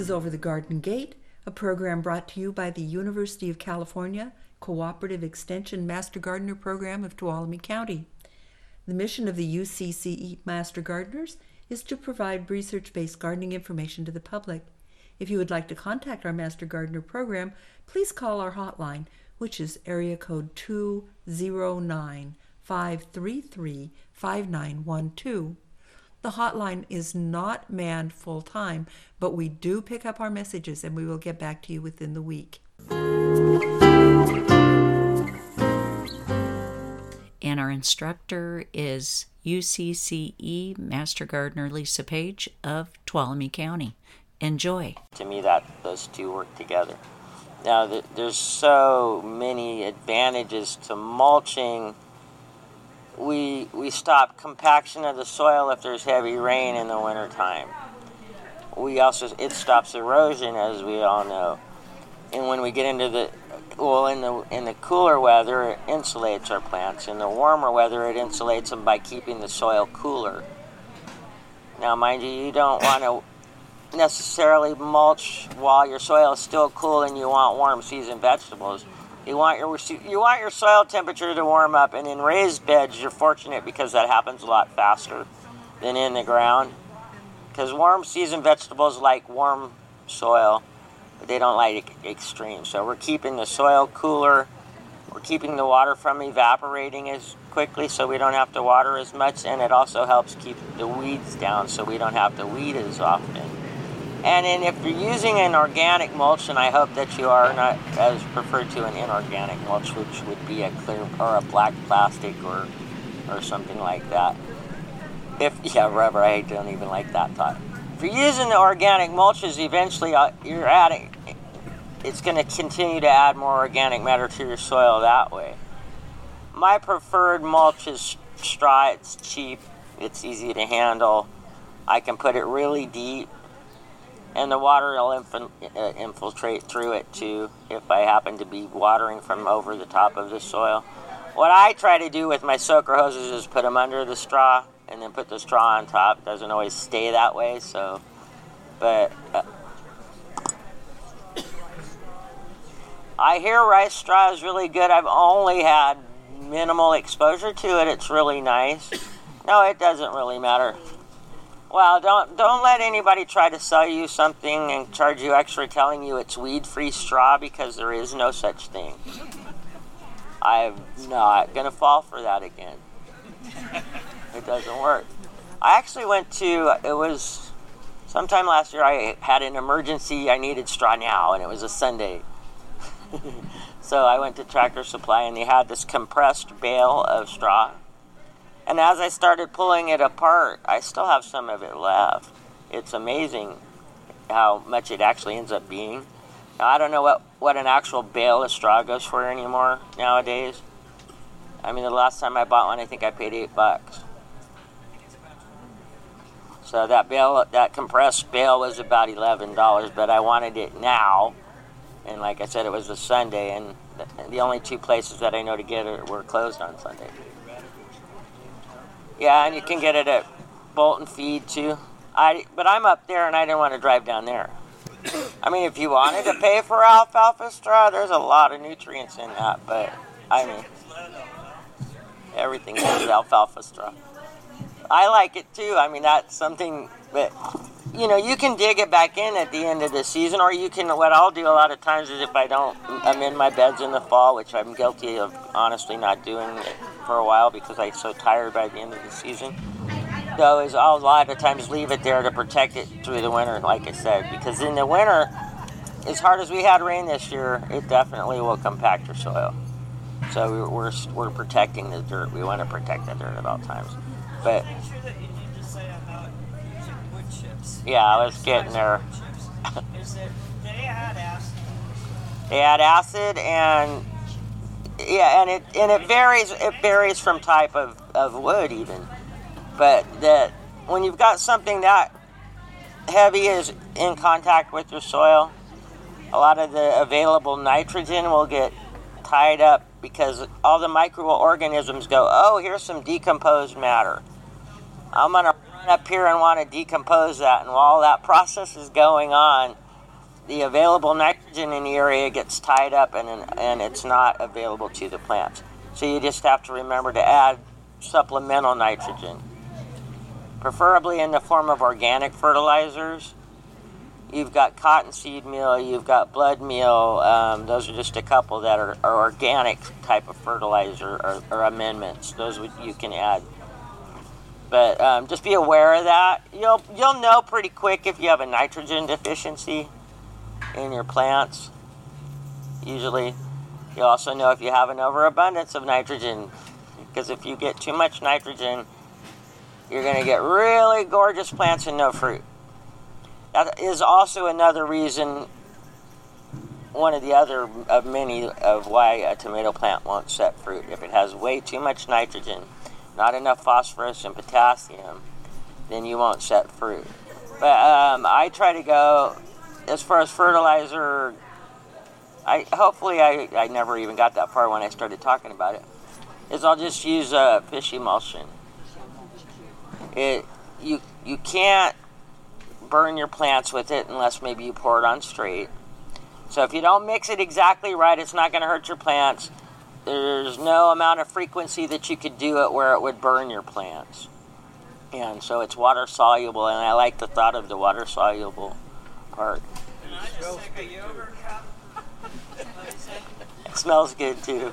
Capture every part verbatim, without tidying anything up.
is Over the Garden Gate, a program brought to you by the University of California Cooperative Extension Master Gardener Program of Tuolumne County. The mission of the U C C E Master Gardeners is to provide research-based gardening information to the public. If you would like to contact our Master Gardener program, please call our hotline, which is area code two zero nine, five three three, five nine one two. The hotline is not manned full-time, but we do pick up our messages and we will get back to you within the week. And our instructor is U C C E Master Gardener Lisa Page of Tuolumne County. Enjoy. To me, that those two work together. Now, th- there's so many advantages to mulching. We we stop compaction of the soil if there's heavy rain in the wintertime. We also, it stops erosion, as we all know. And when we get into the, well, in the in the cooler weather, it insulates our plants. In the warmer weather, it insulates them by keeping the soil cooler. Now, mind you, you don't want to necessarily mulch while your soil is still cool and you want warm season vegetables. You want your you want your soil temperature to warm up, and in raised beds, you're fortunate because that happens a lot faster than in the ground. Because warm season vegetables like warm soil, but they don't like extreme. So we're keeping the soil cooler. We're keeping the water from evaporating as quickly, so we don't have to water as much, and it also helps keep the weeds down, so we don't have to weed as often. And then if you're using an organic mulch, and I hope that you are, not as preferred to an inorganic mulch, which would be a clear or a black plastic or or something like that. If yeah, rubber, I don't even like that thought. If you're using the organic mulches, eventually uh, you're adding, it's going to continue to add more organic matter to your soil that way. My preferred mulch is straw. It's cheap. It's easy to handle. I can put it really deep. And the water will inf- uh, infiltrate through it too if I happen to be watering from over the top of the soil. What I try to do with my soaker hoses is put them under the straw and then put the straw on top. It doesn't always stay that way, so, but uh, I hear rice straw is really good. I've only had minimal exposure to it. It's really nice. No, it doesn't really matter. Well, don't don't let anybody try to sell you something and charge you extra telling you it's weed-free straw, because there is no such thing. I'm not going to fall for that again. It doesn't work. I actually went to, it was sometime last year, I had an emergency. I needed straw now, and it was a Sunday. So I went to Tractor Supply, and they had this compressed bale of straw. And as I started pulling it apart, I still have some of it left. It's amazing how much it actually ends up being. Now, I don't know what, what an actual bale of straw goes for anymore nowadays. I mean, the last time I bought one, I think I paid eight bucks. So that bale, that compressed bale was about eleven dollars, but I wanted it now. And like I said, it was a Sunday, and the, the only two places that I know to get it were closed on Sunday. Yeah, and you can get it at Bolton Feed, too. I, but I'm up there, and I didn't want to drive down there. I mean, if you wanted to pay for alfalfa straw, there's a lot of nutrients in that. But, I mean, everything is alfalfa straw. I like it, too. I mean, that's something that, you know, you can dig it back in at the end of the season, or you can, what I'll do a lot of times is if I don't amend my beds in the fall, which I'm guilty of honestly not doing it for a while because I'm so tired by the end of the season, though, is I'll a lot of times leave it there to protect it through the winter, like I said, because in the winter, as hard as we had rain this year, it definitely will compact your soil. So we're we're, we're protecting the dirt. We want to protect the dirt at all times. But yeah, I was getting there. They add acid, and yeah, and it and it varies. It varies from type of, of wood even. But that when you've got something that heavy is in contact with your soil, a lot of the available nitrogen will get tied up because all the microorganisms go, oh, here's some decomposed matter. I'm going to run up here and want to decompose that. And while that process is going on, the available nitrogen in the area gets tied up and, and it's not available to the plants. So you just have to remember to add supplemental nitrogen, preferably in the form of organic fertilizers. You've got cottonseed meal, you've got blood meal. Um, those are just a couple that are, are organic type of fertilizer or, or amendments. Those would, you can add. But um, just be aware of that. You'll you'll know pretty quick if you have a nitrogen deficiency in your plants. Usually, you'll also know if you have an overabundance of nitrogen, because if you get too much nitrogen, you're going to get really gorgeous plants and no fruit. That is also another reason, one of the other of many, of why a tomato plant won't set fruit. If it has way too much nitrogen, not enough phosphorus and potassium, then you won't set fruit. But um, I try to go, as far as fertilizer, I hopefully I, I never even got that far when I started talking about it, is I'll just use uh, fish emulsion. It, you, you can't burn your plants with it unless maybe you pour it on straight. So if you don't mix it exactly right, it's not going to hurt your plants. There's no amount of frequency that you could do it where it would burn your plants. And so it's water soluble, and I like the thought of the water soluble part. It smells good too.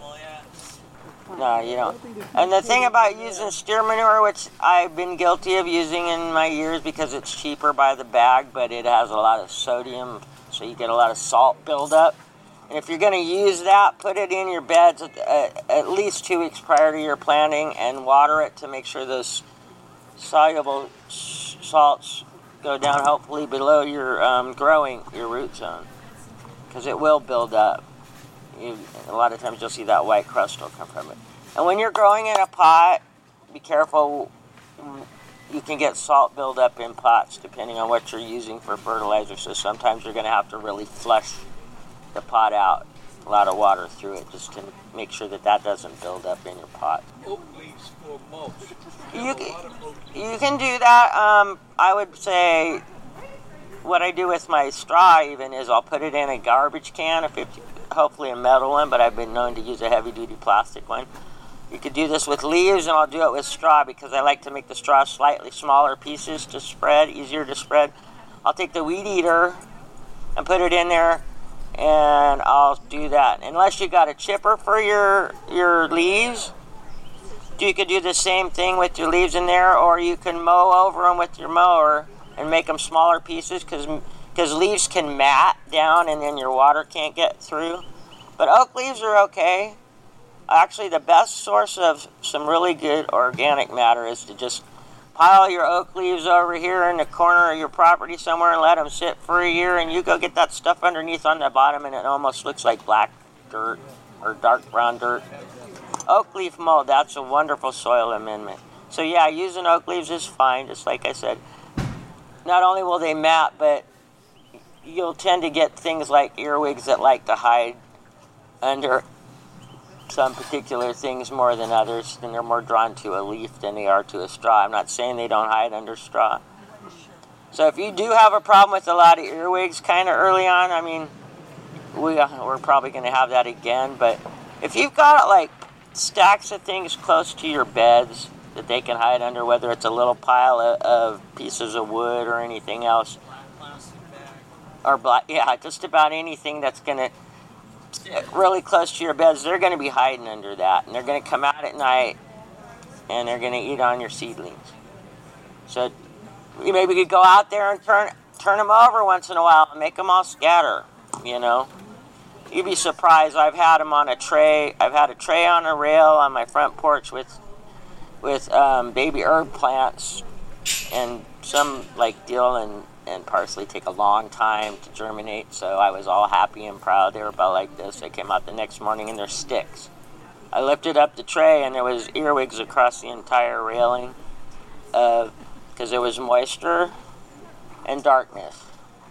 No, you don't. And the thing about using steer manure, which I've been guilty of using in my years because it's cheaper by the bag, but it has a lot of sodium, so you get a lot of salt buildup. And if you're going to use that, put it in your beds at, at least two weeks prior to your planting and water it to make sure those soluble salts go down hopefully below your um, growing, your root zone, because it will build up. You, a lot of times you'll see that white crust will come from it. And when you're growing in a pot, be careful. You can get salt buildup in pots depending on what you're using for fertilizer. So sometimes you're going to have to really flush the pot out, a lot of water through it, just to make sure that that doesn't build up in your pot. Oak leaves or mulch. You can, you can do that. Um, I would say what I do with my straw even is I'll put it in a garbage can, a fifty, hopefully a metal one, but I've been known to use a heavy-duty plastic one. You could do this with leaves, and I'll do it with straw because I like to make the straw slightly smaller pieces to spread, easier to spread. I'll take the weed eater and put it in there, and I'll do that. Unless you got a chipper for your your leaves, you could do the same thing with your leaves in there, or you can mow over them with your mower and make them smaller pieces, because because leaves can mat down and then your water can't get through. But oak leaves are okay. Actually, the best source of some really good organic matter is to just pile your oak leaves over here in the corner of your property somewhere and let them sit for a year, and you go get that stuff underneath on the bottom and it almost looks like black dirt or dark brown dirt. Oak leaf mold, that's a wonderful soil amendment. So yeah, using oak leaves is fine, just like I said. Not only will they mat, but you'll tend to get things like earwigs that like to hide under some particular things more than others, and they're more drawn to a leaf than they are to a straw. I'm not saying they don't hide under straw. So if you do have a problem with a lot of earwigs kind of early on, I mean, we, uh, we're probably going to have that again, but if you've got like stacks of things close to your beds that they can hide under, whether it's a little pile of, of pieces of wood or anything else, or black, yeah, just about anything that's going to really close to your beds, they're going to be hiding under that, and they're going to come out at night and they're going to eat on your seedlings. So you maybe could go out there and turn turn them over once in a while and make them all scatter, you know. You'd be surprised. I've had them on a tray. I've had a tray on a rail on my front porch with with um, baby herb plants, and some like dill and and parsley take a long time to germinate, so I was all happy and proud. They were about like this. They came out the next morning and they're sticks. I lifted up the tray and there was earwigs across the entire railing because uh, there was moisture and darkness.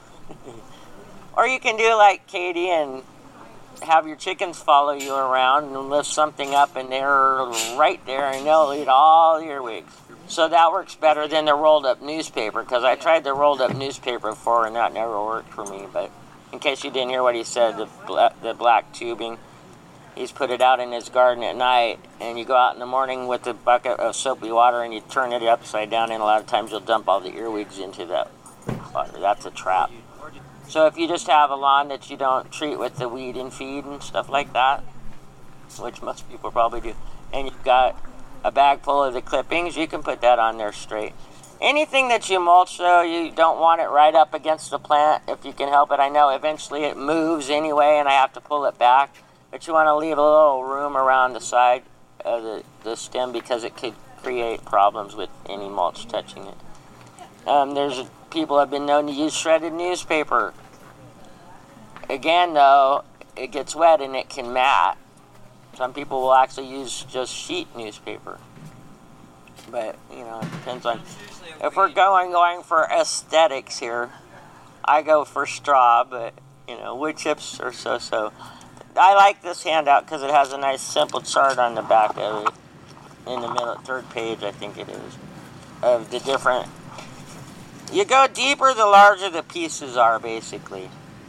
Or you can do like Katie and have your chickens follow you around and lift something up and they're right there and they'll eat all the earwigs. Your So that works better than the rolled up newspaper, because I tried the rolled up newspaper before and that never worked for me. But in case you didn't hear what he said, the black, the black tubing, he's put it out in his garden at night, and you go out in the morning with a bucket of soapy water and you turn it upside down, and a lot of times you'll dump all the earwigs into that water. That's a trap. So if you just have a lawn that you don't treat with the weed and feed and stuff like that, which most people probably do, and you've got a bag full of the clippings, you can put that on there straight. Anything that you mulch, though, you don't want it right up against the plant if you can help it. I know eventually it moves anyway and I have to pull it back, but you want to leave a little room around the side of the, the stem, because it could create problems with any mulch touching it. Um, there's people have been known to use shredded newspaper. Again, though, it gets wet and it can mat. Some people will actually use just sheet newspaper. But, you know, it depends on... If we're going going for aesthetics here, I go for straw, but, you know, wood chips are so-so. I like this handout because it has a nice simple chart on the back of it. In the middle, third page, I think it is, of the different... You go deeper, the larger the pieces are, basically.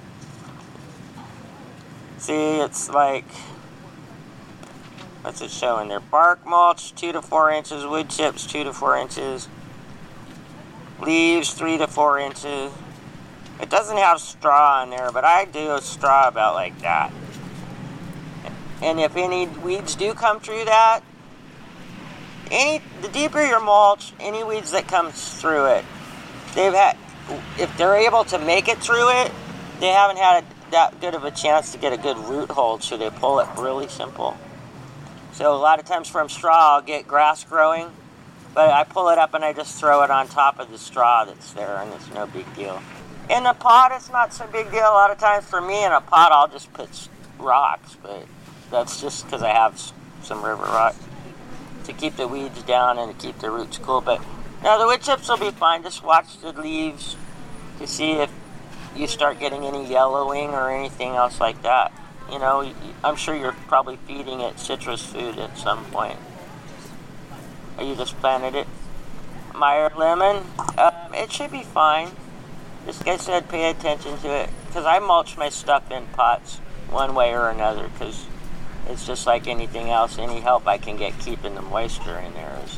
See, it's like... What's it showing there? Bark mulch, two to four inches. Wood chips, two to four inches. Leaves, three to four inches. It doesn't have straw on there, but I do a straw about like that. And if any weeds do come through that, any the deeper your mulch, any weeds that come through it, they've had, if they're able to make it through it, they haven't had that good of a chance to get a good root hold, so they pull it really simple. So a lot of times from straw, I'll get grass growing, but I pull it up and I just throw it on top of the straw that's there, and it's no big deal. In a pot, it's not so big deal. A lot of times for me, in a pot, I'll just put rocks, but that's just because I have some river rock to keep the weeds down and to keep the roots cool. But no, the wood chips will be fine. Just watch the leaves to see if you start getting any yellowing or anything else like that. You know, I'm sure you're probably feeding it citrus food at some point. Or you just planted it. Meyer lemon, um, it should be fine. This guy said pay attention to it, because I mulch my stuff in pots one way or another, because it's just like anything else. Any help I can get keeping the moisture in there is.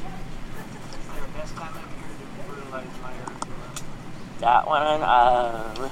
That one, uh,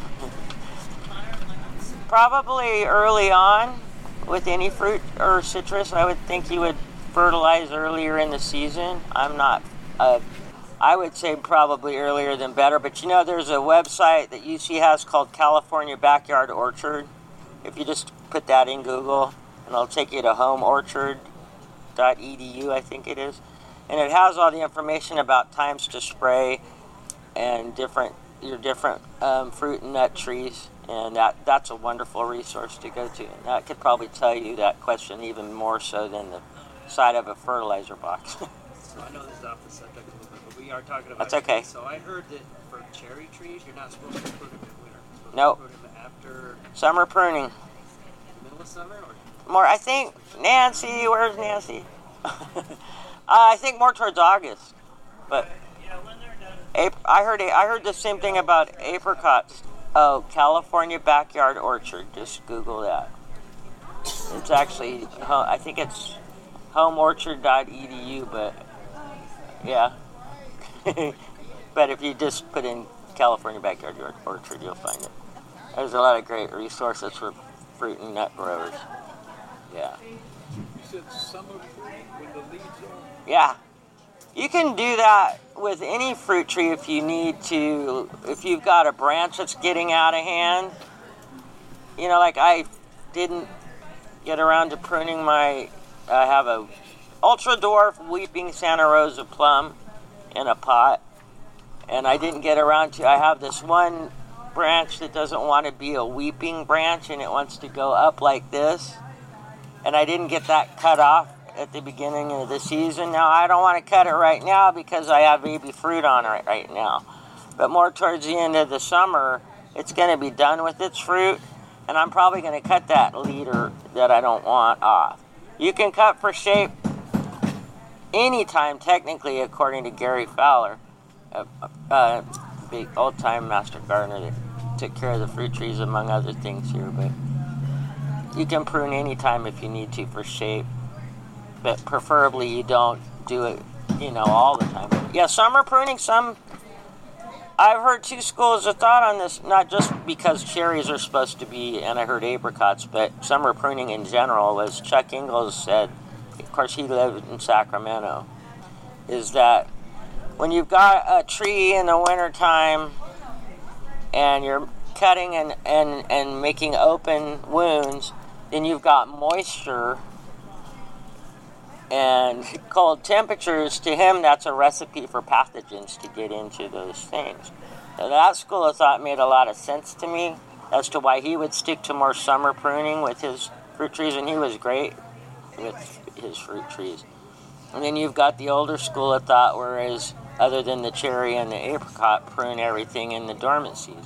probably early on with any fruit or citrus. I would think you would fertilize earlier in the season. I'm not, uh, I would say probably earlier than better, but you know, there's a website that U C has called California Backyard Orchard. If you just put that in Google, and it'll take you to home orchard dot e d u, I think it is. And it has all the information about times to spray and different your different um, fruit and nut trees. And that that's a wonderful resource to go to. And that could probably tell you that question even more so than the side of a fertilizer box. So I know this is off the subject a little bit, but we are talking about That's okay. trees. So I heard that for cherry trees, you're not supposed to prune them in winter. You're supposed Nope. to prune them after Summer pruning. middle of summer, or More, I think, Nancy, where's Nancy? uh, I think more towards August. But Ap- I heard I heard the same thing about apricots. Oh, California Backyard Orchard. Just Google that. It's actually, I think it's home orchard dot e d u, but yeah. But if you just put in California Backyard Orchard, you'll find it. There's a lot of great resources for fruit and nut growers. Yeah. You said summer when the leaves are... Yeah. You can do that with any fruit tree if you need to. If you've got a branch that's getting out of hand. You know, like I didn't get around to pruning my, I have a ultra dwarf weeping Santa Rosa plum in a pot. And I didn't get around to, I have this one branch that doesn't want to be a weeping branch and it wants to go up like this. And I didn't get that cut off at the beginning of the season. Now, I don't want to cut it right now because I have baby fruit on it right now. But more towards the end of the summer, it's going to be done with its fruit, and I'm probably going to cut that leader that I don't want off. You can cut for shape anytime, technically, according to Gary Fowler, a, a big old-time master gardener that took care of the fruit trees, among other things here. But you can prune anytime if you need to for shape, but preferably you don't do it, you know, all the time. Yeah, summer pruning, some... I've heard two schools of thought on this, not just because cherries are supposed to be, and I heard apricots, but summer pruning in general, as Chuck Ingalls said, of course he lived in Sacramento, is that when you've got a tree in the wintertime and you're cutting and, and, and making open wounds, then you've got moisture and cold temperatures. To him, that's a recipe for pathogens to get into those things. Now, that school of thought made a lot of sense to me as to why he would stick to more summer pruning with his fruit trees, and he was great with his fruit trees. And then you've got the older school of thought, whereas other than the cherry and the apricot, prune everything in the dormant season.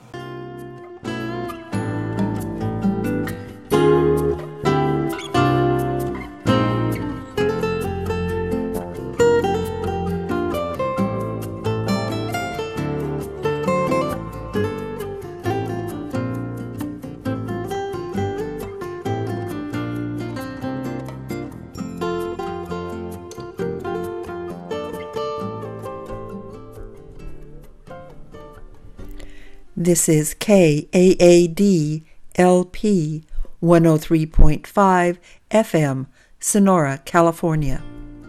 This is K A A D L P one oh three point five F M, Sonora, California.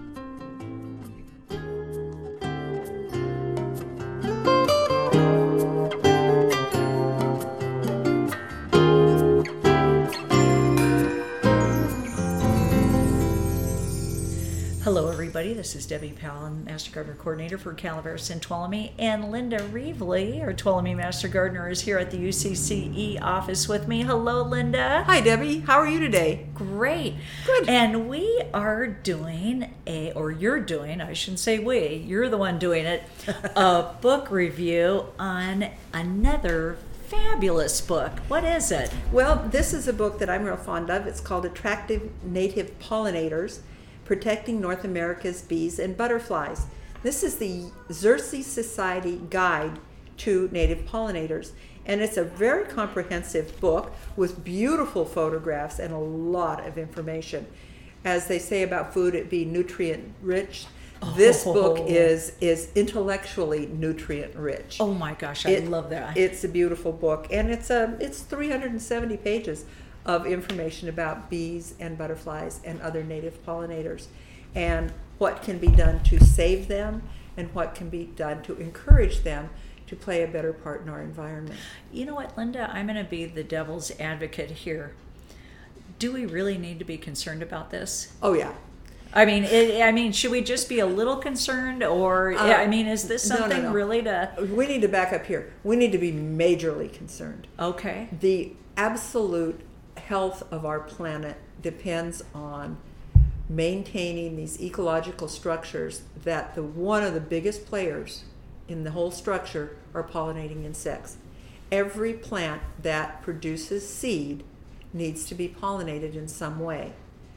Hello, everybody. This is Debbie Powell, Master Gardener Coordinator for Calaveras and Tuolumne, and Linda Reevely, our Tuolumne Master Gardener, is here at the U C C E office with me. Hello, Linda. Hi, Debbie. How are you today? Great. Good. And we are doing a, or you're doing, I shouldn't say we, you're the one doing it, a book review on another fabulous book. What is it? Well, this is a book that I'm real fond of. It's called Attractive Native Pollinators, Protecting North America's Bees and Butterflies. This is the Xerces Society Guide to Native Pollinators, and it's a very comprehensive book with beautiful photographs and a lot of information. As they say about food, it be nutrient rich. Oh. This book is is intellectually nutrient rich. Oh my gosh, I it, love that. It's a beautiful book, and it's a it's three hundred seventy pages of information about bees and butterflies and other native pollinators, and what can be done to save them and what can be done to encourage them to play a better part in our environment. You know what, Linda? I'm going to be the devil's advocate here. Do we really need to be concerned about this? Oh, yeah. I mean, it, I mean, should we just be a little concerned, or uh, I mean, is this something no, no, no. really to? We need to back up here. We need to be majorly concerned. Okay. The absolute health of our planet depends on maintaining these ecological structures that the one of the biggest players in the whole structure are pollinating insects. Every plant that produces seed needs to be pollinated in some way.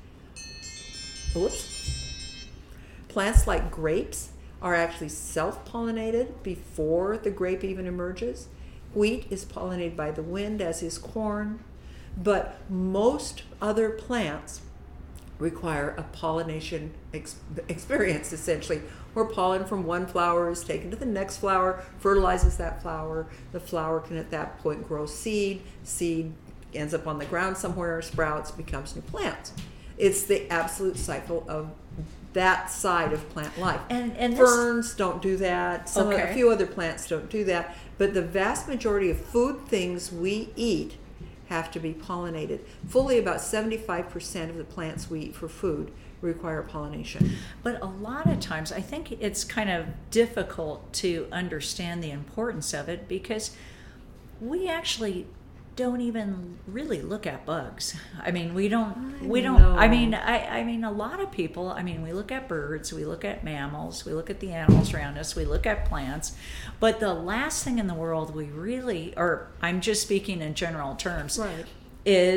Oops. Plants like grapes are actually self-pollinated before the grape even emerges. Wheat is pollinated by the wind, as is corn. But most other plants require a pollination ex- experience, essentially, where pollen from one flower is taken to the next flower, fertilizes that flower. The flower can at that point grow seed. Seed ends up on the ground somewhere, sprouts, becomes new plants. It's the absolute cycle of that side of plant life. And, and Ferns this... don't do that. Some okay. of, a few other plants don't do that. But the vast majority of food things we eat have to be pollinated. Fully about seventy-five percent of the plants we eat for food require pollination. But a lot of times I think it's kind of difficult to understand the importance of it because we actually don't even really look at bugs. I mean, we don't, I we don't, know. I mean, I, I mean, a lot of people, I mean, we look at birds, we look at mammals, we look at the animals around us, we look at plants, but the last thing in the world we really, or I'm just speaking in general terms, right. is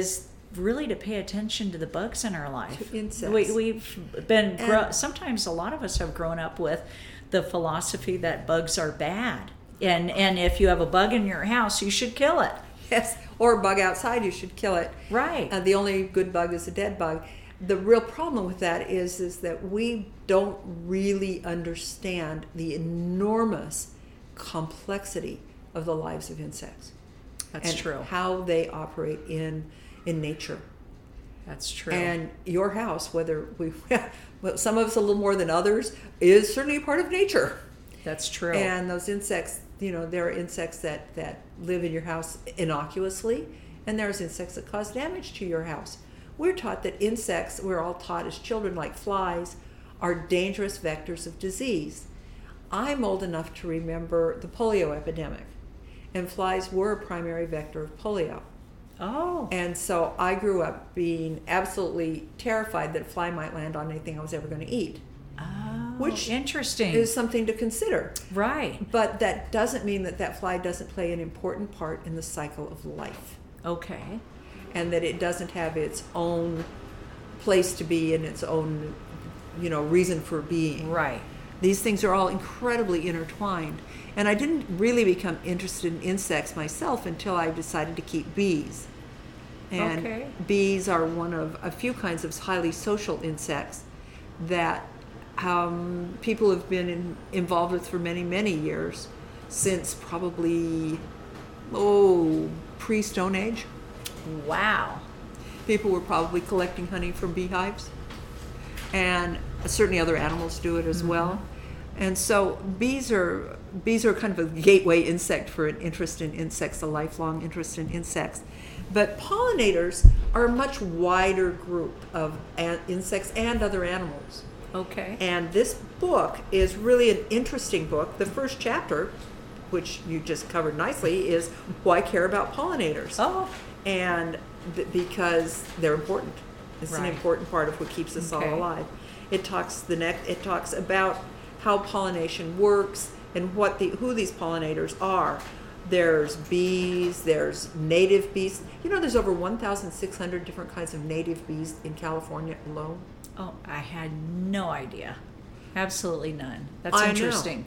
really to pay attention to the bugs in our life. To insects. We, we've been, And- gro- sometimes a lot of us have grown up with the philosophy that bugs are bad. And, and if you have a bug in your house, you should kill it. Yes, or a bug outside, you should kill it. Right. Uh, the only good bug is a dead bug. The real problem with that is, is that we don't really understand the enormous complexity of the lives of insects. That's and true. How they operate in in nature. That's true. And your house, whether we, well, some of us a little more than others, is certainly a part of nature. That's true. And those insects, you know, there are insects that, that live in your house innocuously, and there's insects that cause damage to your house. We're taught that insects, we're all taught as children, like flies, are dangerous vectors of disease. I'm old enough to remember the polio epidemic, and flies were a primary vector of polio. oh. And so I grew up being absolutely terrified that a fly might land on anything I was ever going to eat. Oh, Which interesting. Is something to consider. Right. But that doesn't mean that that fly doesn't play an important part in the cycle of life, Okay. and that it doesn't have its own place to be and its own, you know, reason for being. Right. These things are all incredibly intertwined. And I didn't really become interested in insects myself until I decided to keep bees. And Okay. bees are one of a few kinds of highly social insects that um, people have been in, involved with for many, many years, since probably, oh, pre-Stone Age. Wow. People were probably collecting honey from beehives, and certainly other animals do it as Mm-hmm. well. And so bees are bees are kind of a gateway insect for an interest in insects, a lifelong interest in insects. But pollinators are a much wider group of an- insects and other animals. Okay. And this book is really an interesting book. The first chapter, which you just covered nicely, is Why Care About Pollinators? Oh. And th- because they're important. It's an Right. important part of what keeps us Okay. all alive. It talks the next. It talks about how pollination works and what the who these pollinators are. There's bees. There's native bees. You know, there's over one thousand six hundred different kinds of native bees in California alone. Oh, I had no idea. Absolutely none. That's I know. interesting.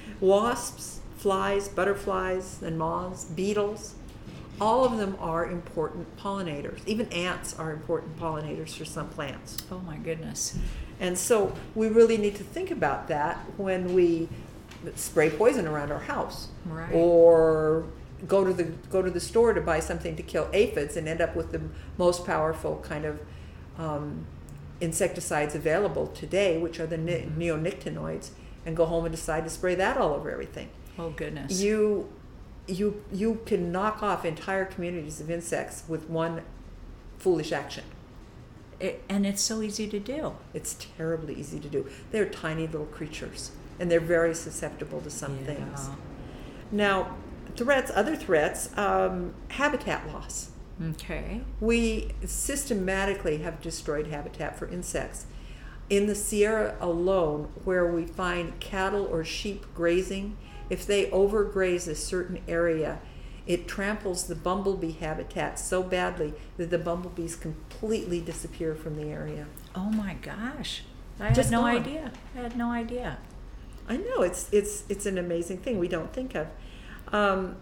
Wasps, flies, butterflies, and moths, beetles. All of them are important pollinators. Even ants are important pollinators for some plants. Oh my goodness. And so we really need to think about that when we spray poison around our house, Right. or go to the go to the store to buy something to kill aphids and end up with the most powerful kind of um, insecticides available today, which are the ne- neonicotinoids, and go home and decide to spray that all over everything. Oh goodness. You you you can knock off entire communities of insects with one foolish action. It, and it's so easy to do. It's terribly easy to do. They're tiny little creatures, and they're very susceptible to some Yeah. things. Now, threats, other threats, um, habitat loss. Okay. We systematically have destroyed habitat for insects. In the Sierra alone, where we find cattle or sheep grazing, if they overgraze a certain area, it tramples the bumblebee habitat so badly that the bumblebees completely disappear from the area. Oh my gosh. I Just had no gone. idea. I had no idea. I know, it's it's it's an amazing thing we don't think of. Um,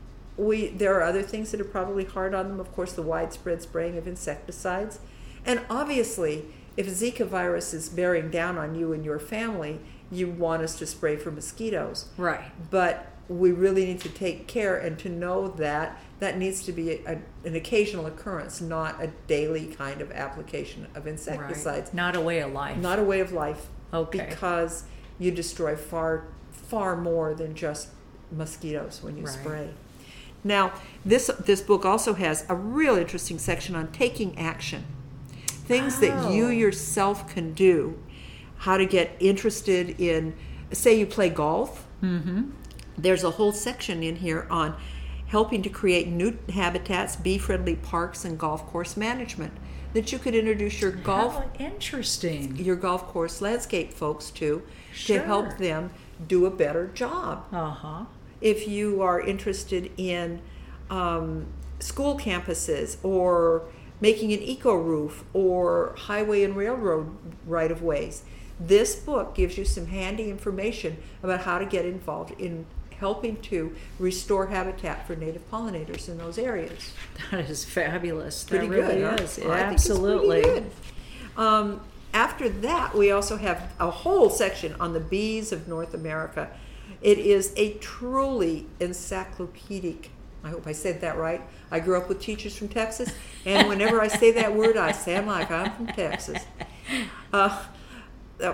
we there are other things that are probably hard on them. Of course, the widespread spraying of insecticides, and obviously, if Zika virus is bearing down on you and your family, you want us to spray for mosquitoes. Right. But we really need to take care and to know that that needs to be a, an occasional occurrence, not a daily kind of application of insecticides. Right. Not a way of life. Not a way of life. Okay. Because you destroy far, far more than just mosquitoes when you Right. spray. Now, this this book also has a real interesting section on taking action. Things that you Oh. yourself can do. How to get interested in, say you play golf. Mm-hmm. There's a whole section in here on helping to create new habitats, bee-friendly parks, and golf course management that you could introduce your golf How interesting. your golf course landscape folks to Sure. to help them do a better job. Uh-huh. If you are interested in um, school campuses or making an eco roof, or highway and railroad right of ways. This book gives you some handy information about how to get involved in helping to restore habitat for native pollinators in those areas. That is fabulous. Pretty that really good, huh? is. Well, I think Absolutely. it's pretty good. Um, after that, we also have a whole section on the bees of North America. It is a truly encyclopedic, I hope I said that right. I grew up with teachers from Texas, and whenever I say that word, I sound like I'm from Texas. Uh, uh,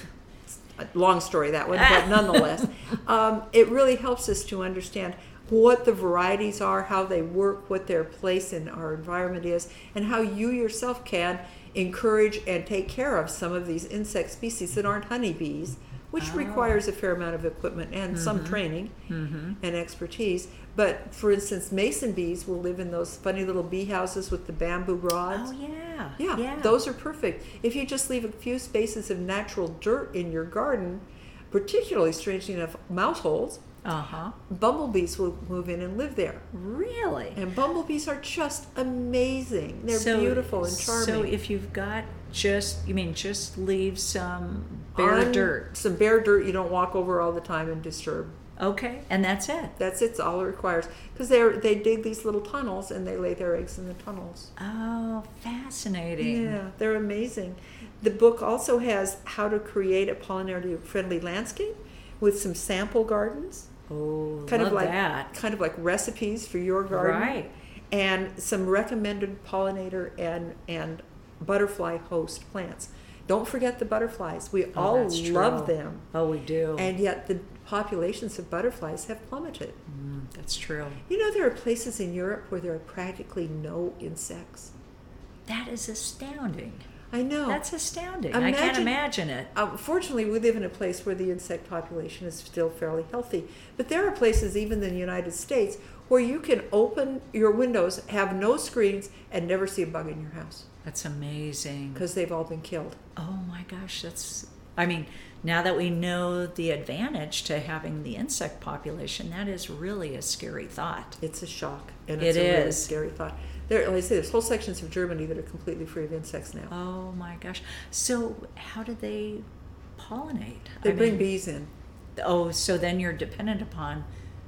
long story, that one, but nonetheless, um, it really helps us to understand what the varieties are, how they work, what their place in our environment is, and how you yourself can encourage and take care of some of these insect species that aren't honeybees, which Oh. requires a fair amount of equipment and some training and expertise. But for instance, mason bees will live in those funny little bee houses with the bamboo rods. Oh, yeah. Yeah, yeah. those are perfect. If you just leave a few spaces of natural dirt in your garden, particularly, strangely enough, mouse holes, Uh-huh. bumblebees will move in and live there. Really? And bumblebees are just amazing. They're So- beautiful and charming. So if you've got just, you mean just leave some bare On dirt. Some bare dirt you don't walk over all the time and disturb. Okay, and that's it. That's it's all it requires. Because they they dig these little tunnels and they lay their eggs in the tunnels. Oh, fascinating. Yeah, they're amazing. The book also has how to create a pollinator-friendly landscape with some sample gardens. Oh, kind love of like that. kind of like recipes for your garden, Right. and some recommended pollinator and and butterfly host plants. Don't forget the butterflies. We Oh, all that's love true. them, Oh, we do. and yet the populations of butterflies have plummeted. Mm, that's true. You know, there are places in Europe where there are practically no insects. That is astounding. I know. That's astounding. I can't Imagine- imagine it. Uh, fortunately, we live in a place where the insect population is still fairly healthy. But there are places, even in the United States, where you can open your windows, have no screens, and never see a bug in your house That's amazing. because they've all been killed. Oh my gosh, that's, I mean, now that we know the advantage to having the insect population, that is really a scary thought. It's a shock, and It it's a really is. scary thought. There, like I say, there's whole sections of Germany that are completely free of insects now. Oh my gosh. So how do they pollinate? They I bring mean, bees in. Oh, so then you're dependent upon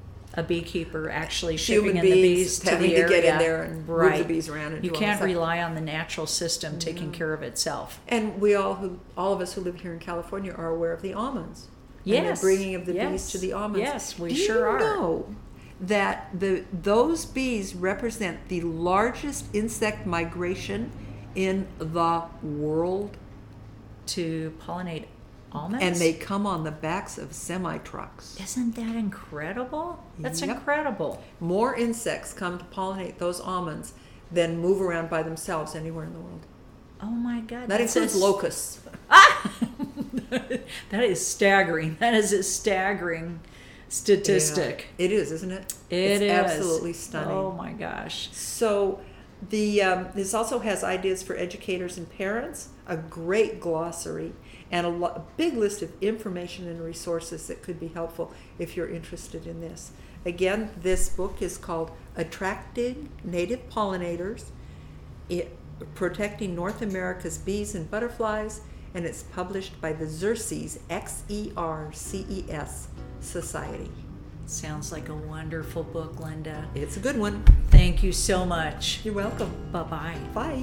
a beekeeper actually shipping Human in the bees bees to having the to area. get in there and move right. the bees around and You do all this can't stuff. rely on the natural system taking care of itself. And we all, who all of us who live here in California, are aware of the almonds. And Yes. the bringing of the Yes. bees to the almonds. Yes, we Do sure you are. know that the those bees represent the largest insect migration in the world, To pollinate almonds? and they come on the backs of semi trucks. Isn't that incredible? That's Yep. incredible. More insects come to pollinate those almonds than move around by themselves anywhere in the world. Oh my God. That that's includes a- locusts. That is staggering. That is a staggering statistic. Yeah, it is, isn't it? It it's is. absolutely stunning. Oh my gosh. So the um, this also has ideas for educators and parents, a great glossary, and a, lo- a big list of information and resources that could be helpful if you're interested in this. Again, this book is called Attracting Native Pollinators, it, Protecting North America's Bees and Butterflies, and it's published by the Xerces, X E R C E S Society. Sounds like a wonderful book, Linda. It's a good one. Thank you so much. You're welcome. Bye-bye. Bye.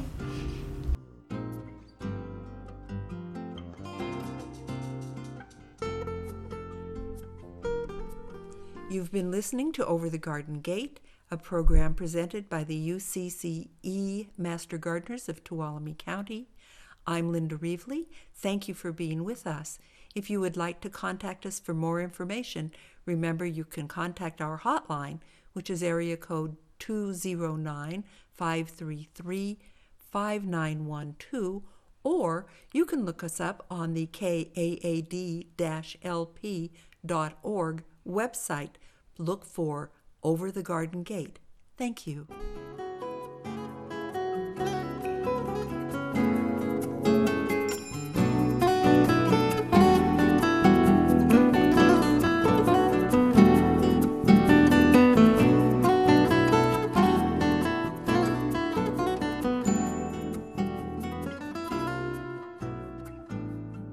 You've been listening to Over the Garden Gate, a program presented by the U C C E Master Gardeners of Tuolumne County. I'm Linda Reevely. Thank you for being with us. If you would like to contact us for more information, remember you can contact our hotline, which is area code two zero nine, five three three, five nine one two, or you can look us up on the K A A D L P dot org website. Look for Over the Garden Gate. Thank you.